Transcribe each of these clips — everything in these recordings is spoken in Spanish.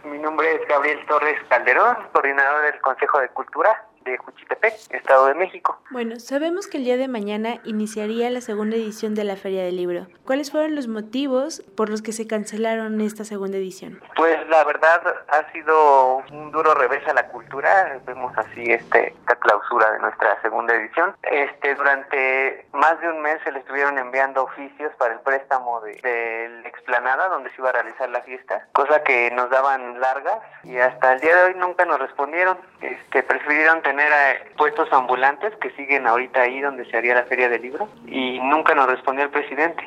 Mi nombre es Gabriel Torres Calderón, coordinador del Consejo de Cultura de Juchitepec, Estado de México. Bueno, sabemos que el día de mañana iniciaría la segunda edición de la Feria del Libro. ¿Cuáles fueron los motivos por los que se cancelaron esta segunda edición? Pues la verdad ha sido un duro revés a la cultura. Vemos así esta clausura de nuestra segunda edición. Durante más de un mes se le estuvieron enviando oficios para el préstamo de la explanada donde se iba a realizar la fiesta, cosa que nos daban largas y hasta el día de hoy nunca nos respondieron. Prefirieron tener puestos ambulantes que siguen ahorita ahí donde se haría la Feria del Libro y nunca nos respondió el presidente.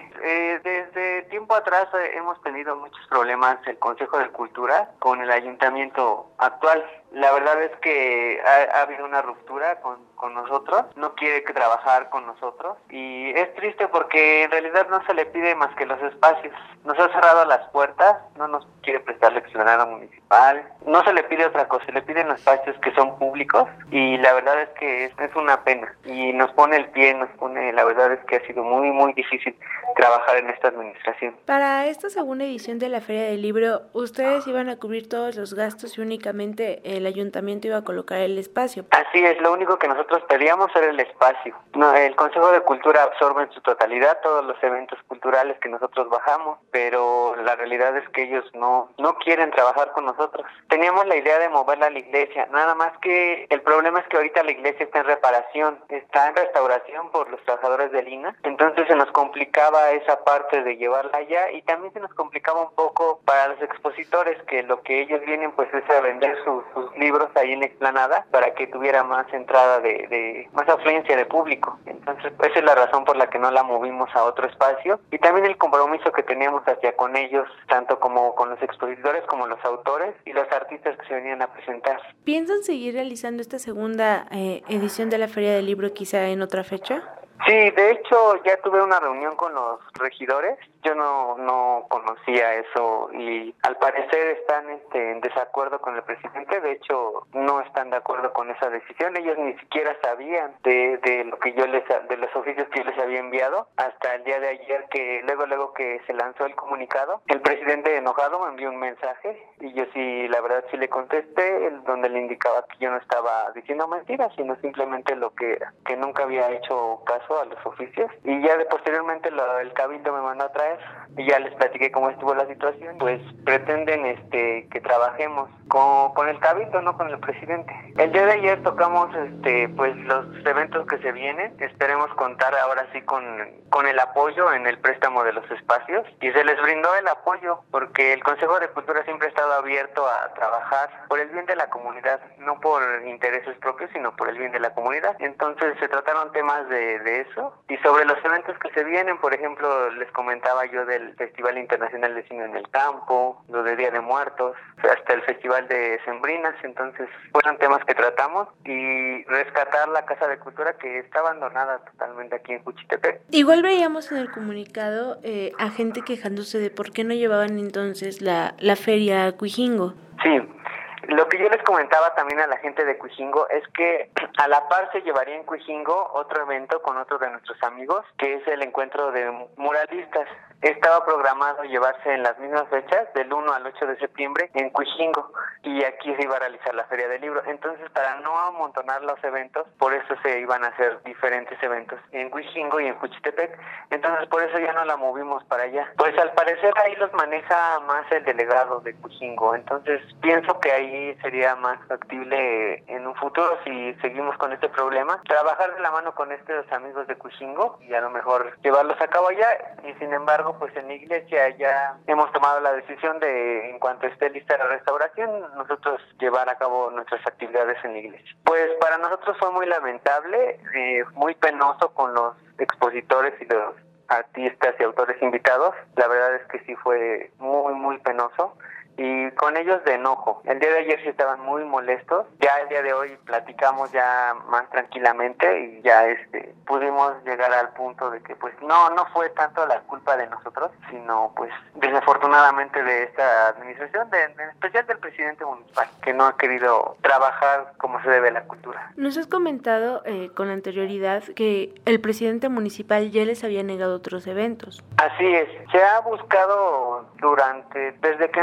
Desde tiempo atrás hemos tenido muchos problemas el Consejo de Cultura con el ayuntamiento actual. La verdad es que ha habido una ruptura con nosotros, no quiere trabajar con nosotros y es triste porque en realidad no se le pide más que los espacios. Nos ha cerrado las puertas, no nos quiere prestar la explanada municipal, no se le pide otra cosa, se le piden los espacios que son públicos y la verdad es que es una pena y nos pone el pie, la verdad es que ha sido muy muy difícil trabajar en esta administración. Para esta segunda edición de la Feria del Libro, ¿ustedes iban a cubrir todos los gastos y únicamente el ayuntamiento iba a colocar el espacio? Así es, lo único que nosotros pedíamos era el espacio. El Consejo de Cultura absorbe en su totalidad todos los eventos culturales que nosotros bajamos, pero la realidad es que ellos no quieren trabajar con nosotros. Teníamos la idea de moverla a la iglesia, nada más que el problema es que ahorita la iglesia está en reparación, está en restauración por los trabajadores del INAH, entonces se nos complicaba esa parte de llevarla allá y también se nos complicaba un poco para los expositores, que lo que ellos vienen pues es a vender sus libros ahí en la explanada para que tuviera más entrada de más afluencia de público. Entonces esa es la razón por la que no la movimos a otro espacio y también el compromiso que teníamos hacia con ellos, tanto como con los expositores como los autores y los artistas que se venían a presentar. ¿Piensan seguir realizando esta segunda edición de la Feria del Libro quizá en otra fecha? Sí, de hecho ya tuve una reunión con los regidores, yo no conocía eso y al parecer están en desacuerdo con el presidente, de hecho no están de acuerdo con esa decisión, ellos ni siquiera sabían de lo que de los oficios que yo les había enviado, hasta el día de ayer que luego que se lanzó el comunicado, el presidente enojado me envió un mensaje y yo sí, la verdad sí le contesté, donde le indicaba que yo no estaba diciendo mentiras, sino simplemente lo que nunca había hecho caso a los oficios y ya posteriormente el cabildo me mandó a traer y ya les platiqué cómo estuvo la situación. Pues pretenden que trabajemos con el cabildo, no con el presidente. El día de ayer tocamos pues los eventos que se vienen, esperemos contar ahora sí con el apoyo en el préstamo de los espacios y se les brindó el apoyo porque el Consejo de Cultura siempre ha estado abierto a trabajar por el bien de la comunidad, no por intereses propios sino por el bien de la comunidad. Entonces se trataron temas de eso y sobre los eventos que se vienen, por ejemplo les comentaba yo del Festival Internacional de Cine en el Campo, lo de Día de Muertos, hasta el Festival de Sembrinas. Entonces fueron temas que tratamos y rescatar la Casa de Cultura que está abandonada totalmente aquí en Juchitepec. Igual veíamos en el comunicado a gente quejándose de por qué no llevaban entonces la feria a Cuijingo. Sí. Lo que yo les comentaba también a la gente de Cuijingo es que a la par se llevaría en Cuijingo otro evento con otro de nuestros amigos, que es el encuentro de muralistas. Estaba programado llevarse en las mismas fechas, del 1 al 8 de septiembre, en Cuijingo, y aquí se iba a realizar la Feria del Libro. Entonces, para no amontonar los eventos, por eso se iban a hacer diferentes eventos en Cuijingo y en Juchitepec. Entonces, por eso ya no la movimos para allá. Pues al parecer ahí los maneja más el delegado de Cuijingo. Entonces, pienso que ahí sería más factible en un futuro, si seguimos con este problema, trabajar de la mano con estos amigos de Cuijingo y a lo mejor llevarlos a cabo allá. Y sin embargo, pues en la iglesia ya hemos tomado la decisión de, en cuanto esté lista la restauración, nosotros llevar a cabo nuestras actividades en la iglesia. Pues para nosotros fue muy lamentable, muy penoso con los expositores y los artistas y autores invitados. La verdad es que sí fue muy muy penoso y con ellos de enojo. El día de ayer sí estaban muy molestos. Ya el día de hoy platicamos ya más tranquilamente y ya pudimos llegar al punto de que pues no fue tanto la culpa de nosotros, sino pues desafortunadamente de esta administración, en especial del presidente municipal, que no ha querido trabajar como se debe la cultura. Nos has comentado con anterioridad que el presidente municipal ya les había negado otros eventos. Así es, se ha buscado desde que entró, desde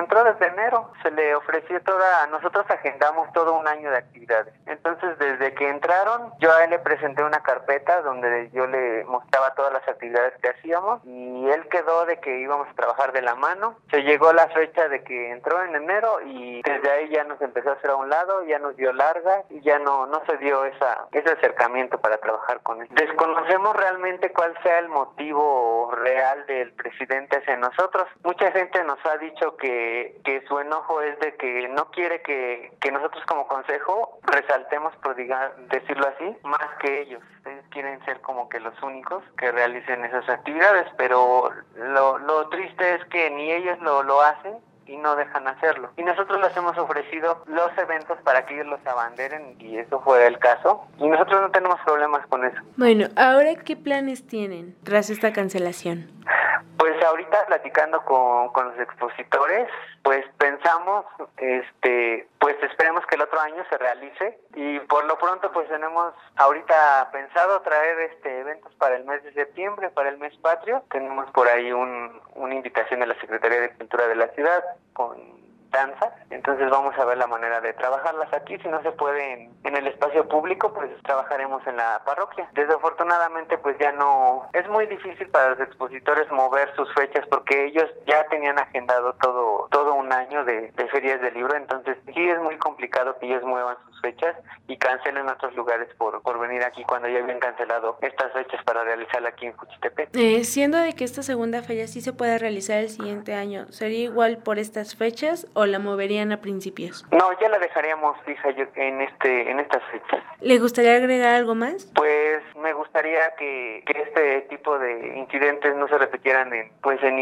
de enero. Se le ofreció nosotros agendamos todo un año de actividades. Entonces, desde que entraron, yo a él le presenté una carpeta donde yo le mostraba todas las actividades que hacíamos y él quedó de que íbamos a trabajar de la mano. Se llegó la fecha de que entró en enero y desde ahí ya nos empezó a hacer a un lado, ya nos dio larga y ya no se dio ese acercamiento para trabajar con él. Desconocemos realmente cuál sea el motivo real del presidente hacia nosotros. Mucha gente nos ha dicho que su enojo es de que no quiere que nosotros como consejo resaltemos, por decirlo así, más que ellos. Ellos quieren ser como que los únicos que realicen esas actividades, pero lo triste es que ni ellos lo hacen y no dejan hacerlo. Y nosotros les hemos ofrecido los eventos para que ellos los abanderen y eso fue el caso. Y nosotros no tenemos problemas con eso. Bueno, ¿ahora qué planes tienen tras esta cancelación? Pues ahorita platicando con los expositores, pues pensamos, pues esperemos que el otro año se realice y por lo pronto pues tenemos ahorita pensado traer eventos para el mes de septiembre, para el mes patrio. Tenemos por ahí una invitación de la Secretaría de Cultura de la ciudad con danzas, entonces vamos a ver la manera de trabajarlas aquí. Si no se puede en el espacio público, pues trabajaremos en la parroquia. Desafortunadamente pues ya no, es muy difícil para los expositores mover sus fechas porque ellos ya tenían agendado todo un año de ferias de libro, entonces sí es muy complicado que ellos muevan sus fechas y cancelen otros lugares por venir aquí cuando ya habían cancelado estas fechas para realizarla aquí en Juchitepec. Siendo de que esta segunda feria sí se pueda realizar el siguiente año, ¿sería igual por estas fechas o la moverían a principios? No, ya la dejaríamos fija en estas fechas. ¿Le gustaría agregar algo más? Pues me gustaría que este tipo de incidentes no se repitieran en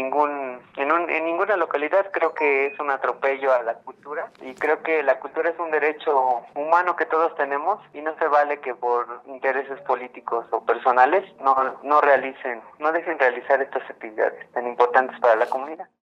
ninguna localidad. Creo que es un atropello a la cultura y creo que la cultura es un derecho humano que todos tenemos y no se vale que por intereses políticos o personales no dejen realizar estas actividades tan importantes para la comunidad.